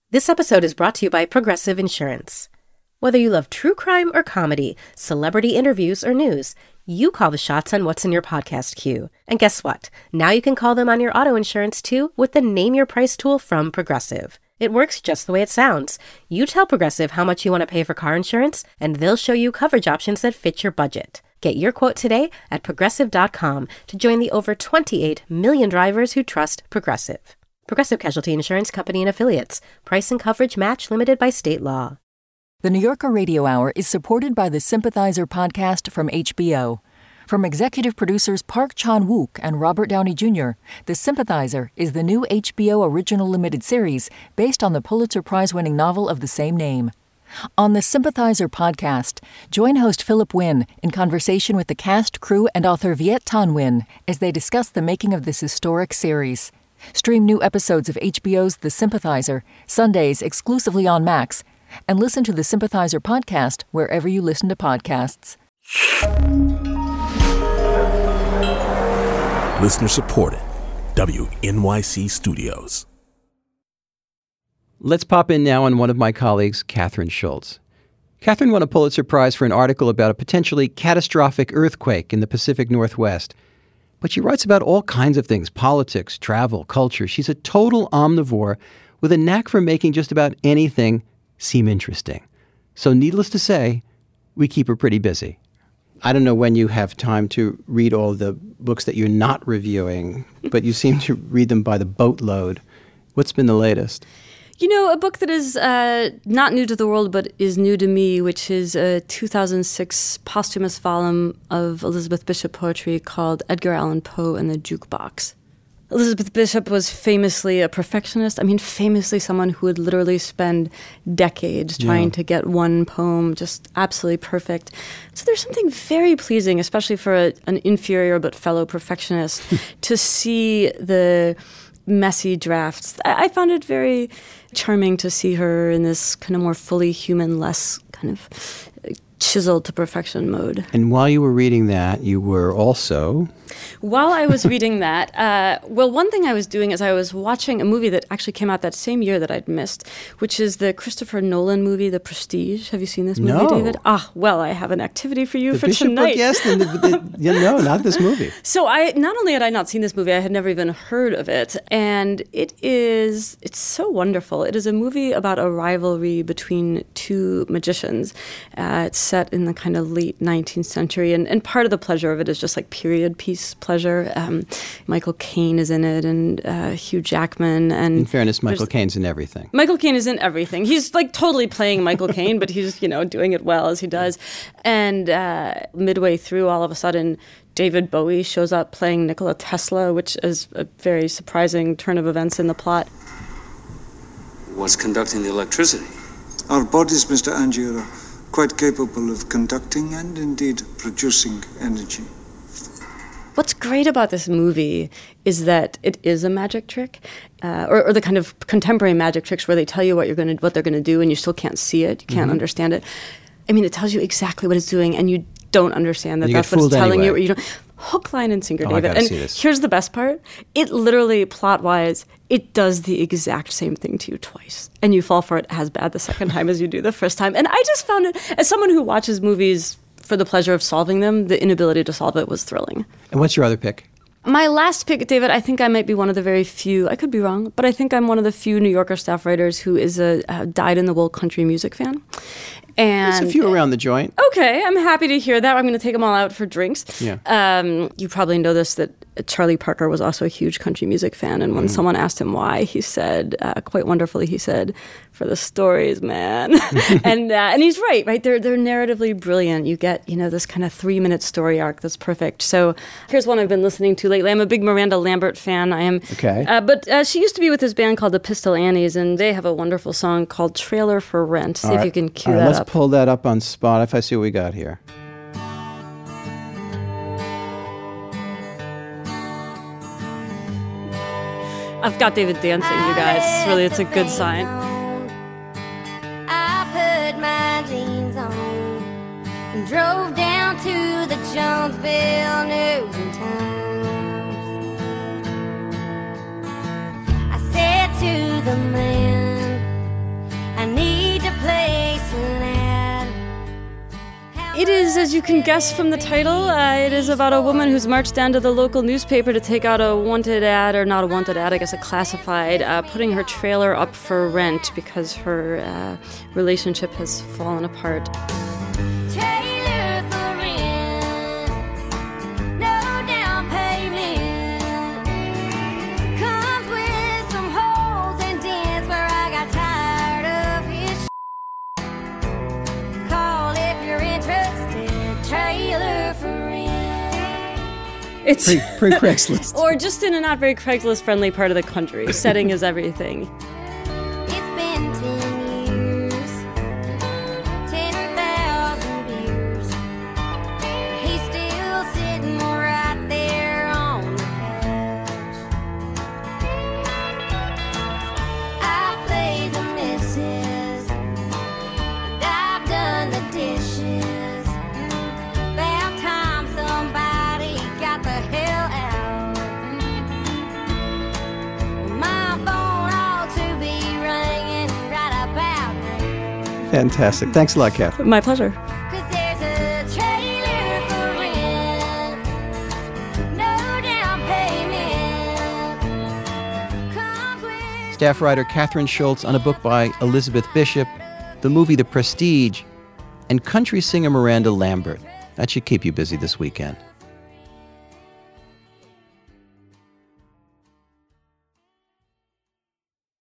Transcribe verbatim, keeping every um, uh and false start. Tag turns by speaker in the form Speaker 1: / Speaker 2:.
Speaker 1: This episode is brought to you by Progressive Insurance. Whether you love true crime or comedy, celebrity interviews or news, you call the shots on what's in your podcast queue. And guess what? Now you can call them on your auto insurance too with the Name Your Price tool from Progressive. It works just the way it sounds. You tell Progressive how much you want to pay for car insurance, and they'll show you coverage options that fit your budget. Get your quote today at progressive dot com to join the over twenty-eight million drivers who trust Progressive. Progressive Casualty Insurance Company and Affiliates. Price and coverage match limited by state law.
Speaker 2: The New Yorker Radio Hour is supported by the Sympathizer podcast from H B O. From executive producers Park Chan-wook and Robert Downey Junior, The Sympathizer is the new H B O original limited series based on the Pulitzer Prize-winning novel of the same name. On the Sympathizer podcast, join host Philip Wynn in conversation with the cast, crew, and author Viet Thanh Nguyen as they discuss the making of this historic series. Stream new episodes of H B O's The Sympathizer, Sundays exclusively on Max, and listen to the Sympathizer podcast wherever you listen to podcasts.
Speaker 3: Listener supported. W N Y C Studios.
Speaker 4: Let's pop in now on one of my colleagues, Catherine Schultz. Catherine won a Pulitzer Prize for an article about a potentially catastrophic earthquake in the Pacific Northwest. But she writes about all kinds of things, politics, travel, culture. She's a total omnivore with a knack for making just about anything seem interesting. So needless to say, we keep her pretty busy. I don't know when you have time to read all the books that you're not reviewing, but you seem to read them by the boatload. What's been the latest?
Speaker 5: You know, a book that is uh, not new to the world, but is new to me, which is a two thousand six posthumous volume of Elizabeth Bishop poetry called Edgar Allan Poe and the Jukebox. Elizabeth Bishop was famously a perfectionist. I mean, famously someone who would literally spend decades trying yeah. to get one poem just absolutely perfect. So there's something very pleasing, especially for a, an inferior but fellow perfectionist, to see the messy drafts. I, I found it very charming to see her in this kind of more fully human, less kind of chiseled to perfection mode.
Speaker 4: And while you were reading that, you were also...
Speaker 5: While I was reading that, uh, well, one thing I was doing is I was watching a movie that actually came out that same year that I'd missed, which is the Christopher Nolan movie, The Prestige. Have you seen this movie,
Speaker 4: no.
Speaker 5: David? Ah, well, I have an activity for you
Speaker 4: the
Speaker 5: for
Speaker 4: Bishop
Speaker 5: tonight.
Speaker 4: Book, yes, the, the, the, yeah, no, not this movie.
Speaker 5: So I not only had I not seen this movie, I had never even heard of it, and it is, it's so wonderful. It is a movie about a rivalry between two magicians. Uh, it's set in the kind of late nineteenth century, and, and part of the pleasure of it is just like period piece pleasure. Um, Michael Caine is in it, and uh, Hugh Jackman. And
Speaker 4: in fairness, Michael Caine's in everything.
Speaker 5: Michael Caine is in everything. He's like totally playing Michael Caine, but he's, you know, doing it well as he does. And uh, midway through, all of a sudden, David Bowie shows up playing Nikola Tesla, which is a very surprising turn of events in the plot.
Speaker 6: What's conducting the electricity?
Speaker 7: Our bodies, Mister Angier, are quite capable of conducting and indeed producing energy.
Speaker 5: What's great about this movie is that it is a magic trick, uh, or, or the kind of contemporary magic tricks where they tell you what you're going to, what they're going to do, and you still can't see it, you can't mm-hmm. understand it. I mean, it tells you exactly what it's doing, and you don't understand that that's what it's telling
Speaker 4: anyway.
Speaker 5: you. Or you don't. Hook, line, and sinker,
Speaker 4: oh,
Speaker 5: David.
Speaker 4: I gotta
Speaker 5: and
Speaker 4: see this.
Speaker 5: Here's the best part: it literally, plot-wise, it does the exact same thing to you twice, and you fall for it as bad the second time as you do the first time. And I just found it, as someone who watches movies for the pleasure of solving them, the inability to solve it was thrilling.
Speaker 4: And what's your other pick?
Speaker 5: My last pick, David, I think I might be one of the very few, I could be wrong, but I think I'm one of the few New Yorker staff writers who is a, a dyed-in-the-wool country music fan. And
Speaker 4: there's a few around the joint.
Speaker 5: Okay, I'm happy to hear that. I'm going to take them all out for drinks.
Speaker 4: Yeah.
Speaker 5: Um, you probably know this, that Charlie Parker was also a huge country music fan, and when mm. someone asked him why, he said, uh, quite wonderfully, he said, "For the stories, man." and uh, and he's right, right? They're they're narratively brilliant. You get, you know, this kind of three minute story arc that's perfect. So here's one I've been listening to lately. I'm a big Miranda Lambert fan. I am.
Speaker 4: Okay.
Speaker 5: Uh, but uh, she used to be with this band called the Pistol Annies, and they have a wonderful song called "Trailer for Rent." See
Speaker 4: all
Speaker 5: if
Speaker 4: right.
Speaker 5: you can cue
Speaker 4: all right,
Speaker 5: that
Speaker 4: let's
Speaker 5: up.
Speaker 4: Let's pull that up on Spotify. See what we got here.
Speaker 5: I've got David dancing, you guys. Really, it's a good sign.
Speaker 8: I put my jeans on and drove down to the Jonesville News and Times. I said to the man
Speaker 5: It is, as you can guess from the title, uh, it is about a woman who's marched down to the local newspaper to take out a wanted ad, or not a wanted ad, I guess a classified, uh, putting her trailer up for rent because her uh, relationship has fallen apart.
Speaker 8: Trailer for rent, no down payment. Comes with some holes and dents where I got tired of his shit. Call if you're interested. Trailer for rent.
Speaker 5: It's
Speaker 9: Pre, pre-Craigslist.
Speaker 5: or just in a not very Craigslist-friendly part of the country. Setting is everything.
Speaker 8: It's been ten years, ten thousand beers. He's still sitting right there on the couch. I played the missus, and I've done the dishes. About time somebody got the hell out. My phone ought to be ringing right about now.
Speaker 4: Fantastic. Thanks a lot, Catherine.
Speaker 5: My pleasure.
Speaker 8: 'Cause there's a trailer for rent, no down payment. Comes with
Speaker 4: Staff writer Catherine Schultz on a book by Elizabeth Bishop, the movie The Prestige, and country singer Miranda Lambert. That should keep you busy this weekend.